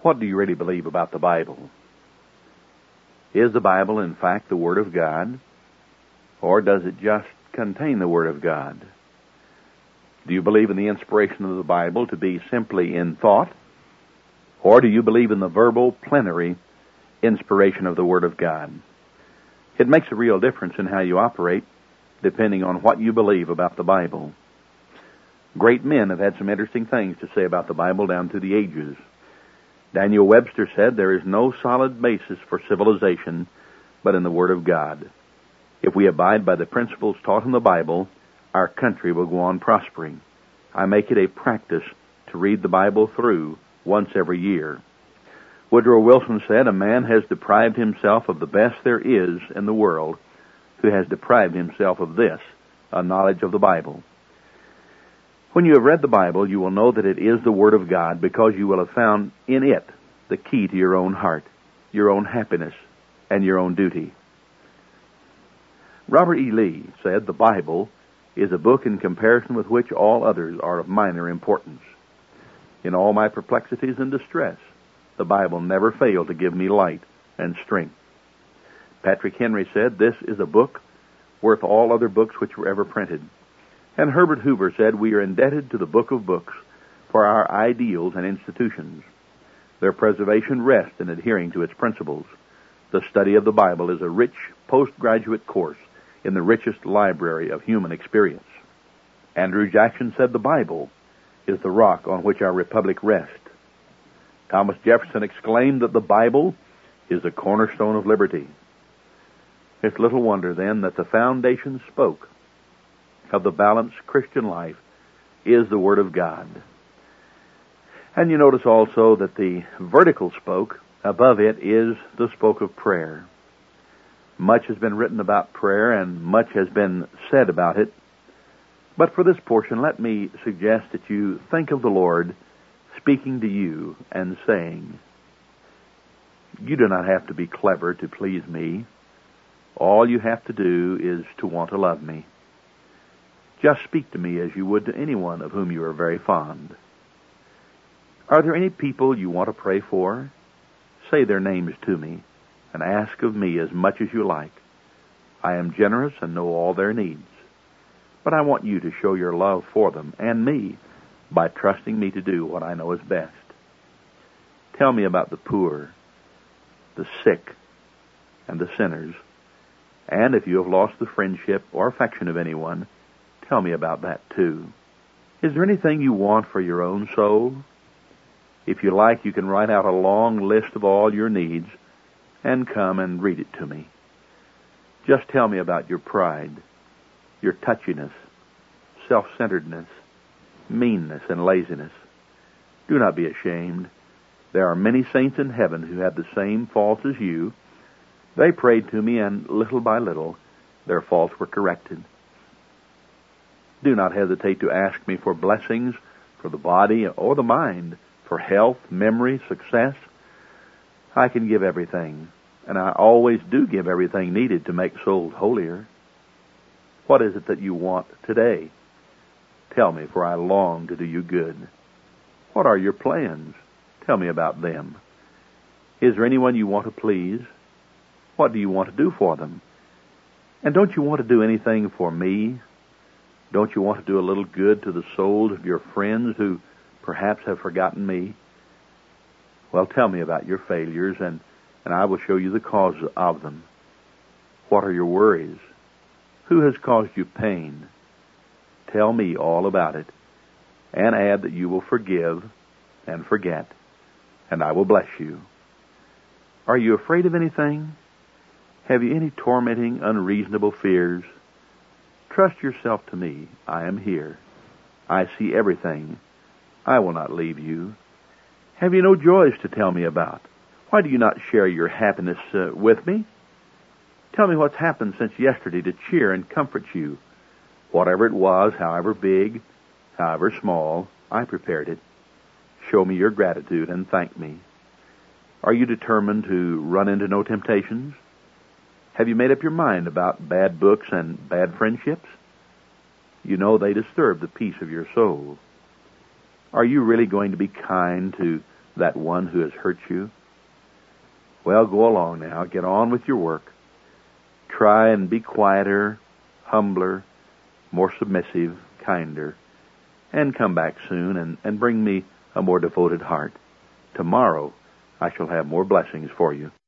What do you really believe about the Bible? Is the Bible, in fact, the Word of God? Or does it just contain the Word of God? Do you believe in the inspiration of the Bible to be simply in thought? Or do you believe in the verbal, plenary inspiration of the Word of God? It makes a real difference in how you operate, depending on what you believe about the Bible. Great men have had some interesting things to say about the Bible down through the ages. Daniel Webster said, "There is no solid basis for civilization but in the Word of God. If we abide by the principles taught in the Bible, our country will go on prospering. I make it a practice to read the Bible through once every year." Woodrow Wilson said, "A man has deprived himself of the best there is in the world who has deprived himself of this, a knowledge of the Bible." When you have read the Bible, you will know that it is the Word of God because you will have found in it the key to your own heart, your own happiness, and your own duty. Robert E. Lee said, "The Bible is a book in comparison with which all others are of minor importance. In all my perplexities and distress, the Bible never failed to give me light and strength." Patrick Henry said, "This is a book worth all other books which were ever printed." And Herbert Hoover said, "We are indebted to the Book of Books for our ideals and institutions. Their preservation rests in adhering to its principles. The study of the Bible is a rich postgraduate course in the richest library of human experience." Andrew Jackson said, "The Bible is the rock on which our republic rests." Thomas Jefferson exclaimed that the Bible is the cornerstone of liberty. It's little wonder, then, that the foundation spoke of the balanced Christian life is the Word of God. And you notice also that the vertical spoke above it is the spoke of prayer. Much has been written about prayer and much has been said about it. But for this portion, let me suggest that you think of the Lord speaking to you and saying, "You do not have to be clever to please me. All you have to do is to want to love me. Just speak to me as you would to anyone of whom you are very fond. Are there any people you want to pray for? Say their names to me and ask of me as much as you like. I am generous and know all their needs. But I want you to show your love for them and me by trusting me to do what I know is best. Tell me about the poor, the sick, and the sinners. And if you have lost the friendship or affection of anyone, tell me about that too. Is there anything you want for your own soul? If you like, you can write out a long list of all your needs and come and read it to me. Just tell me about your pride, your touchiness, self-centeredness, meanness, and laziness. Do not be ashamed. There are many saints in heaven who have the same faults as you. They prayed to me, and little by little, their faults were corrected. Do not hesitate to ask me for blessings for the body or the mind, for health, memory, success. I can give everything, and I always do give everything needed to make souls holier. What is it that you want today? Tell me, for I long to do you good. What are your plans? Tell me about them. Is there anyone you want to please? What do you want to do for them? And don't you want to do anything for me? Don't you want to do a little good to the souls of your friends who perhaps have forgotten me? Well, tell me about your failures, and I will show you the cause of them. What are your worries? Who has caused you pain? Tell me all about it, and add that you will forgive and forget, and I will bless you. Are you afraid of anything? Have you any tormenting, unreasonable fears? Trust yourself to me. I am here. I see everything. I will not leave you. Have you no joys to tell me about? Why do you not share your happiness with me? Tell me what's happened since yesterday to cheer and comfort you. Whatever it was, however big, however small, I prepared it. Show me your gratitude and thank me. Are you determined to run into no temptations? Have you made up your mind about bad books and bad friendships? You know they disturb the peace of your soul. Are you really going to be kind to that one who has hurt you? Well, go along now. Get on with your work. Try and be quieter, humbler, more submissive, kinder, and come back soon and bring me a more devoted heart. Tomorrow I shall have more blessings for you.